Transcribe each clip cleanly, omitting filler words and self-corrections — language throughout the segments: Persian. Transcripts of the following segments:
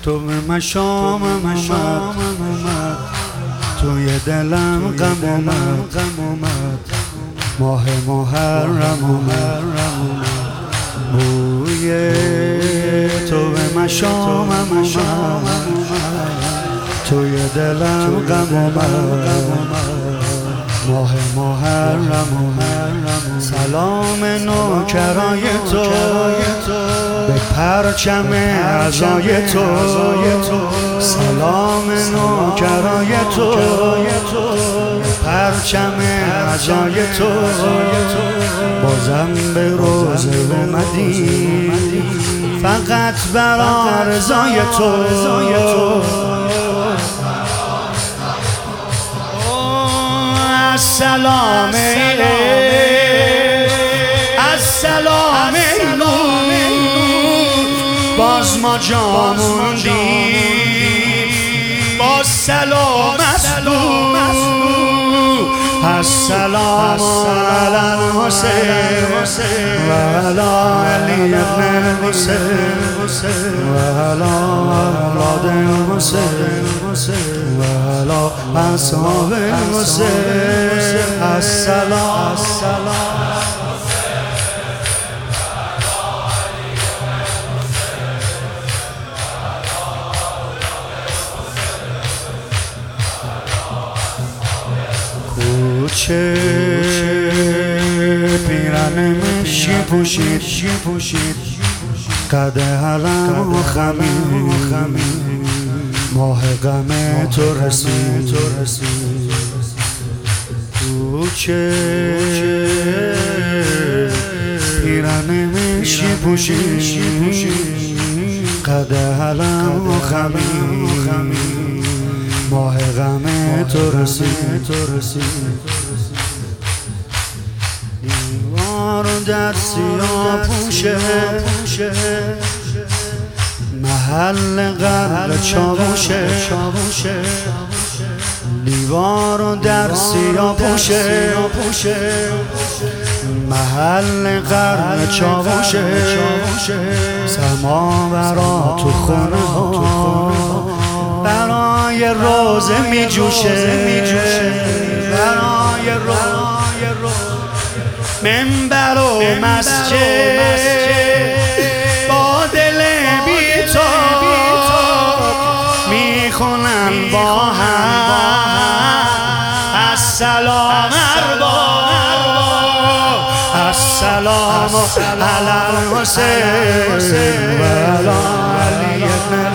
تو به مشام اومد، توی دلم غم اومد، ماه محرم اومد، بوی تو به مشام اومد، توی دلم غم اومد، ماه محرم اومد. سلام نوکرای تو به پرچم عزای تو، سلام نوکرای تو به پرچم عزای تو، بازم به روزه اومدی فقط برا رضای تو. السلام السلام باز ما جا موندیم، باز سلام السلام علی الحسین و علی علی ابن الحسین و علی اولاد الحسین و علی اصحاب الحسین. السلام کوچه پیرن مشی پوشید، قد حرم و خمید، ماه غم تو رسید. کوچه پیرن مشی پوشید، قد حرم و خمید، ماه غم تو رسید. دیوار در سیاه پوشه، محل قبل چاوشه، دیوار در سیاه پوشه، محل قرن چاوشه، سماورا تو خونه ها برای روزه می جوشه، برای روزه منبر و مسجد با دل بی‌تاب می خونن با هم السلام السلام علی الحسین و علی ابن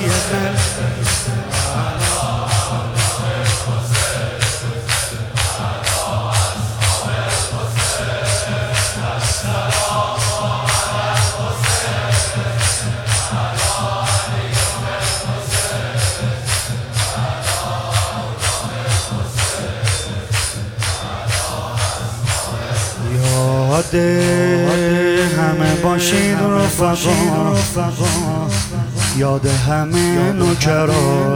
یاد همه باشید رفقا، یاد همه نوکرا،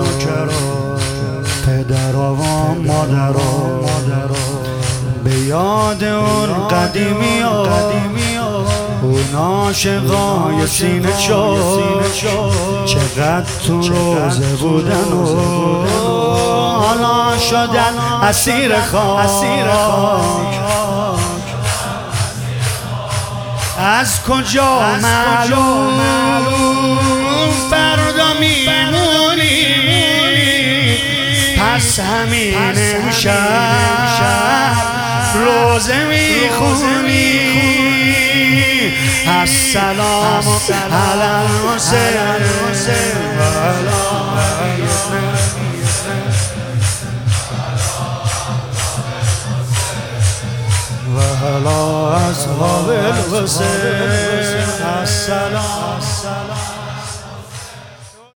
پدرها و مادرها، به یاد اون قدیمی ها، اون عاشقای سینه چاک چقدر تو روزه بودن و حالا شدن اسیر خاک. از کجا معلوم فردا میمونی، پس همین امشب روزه میخونی. السلام علی الحسین و علی و علی اصحاب الحسین. السلام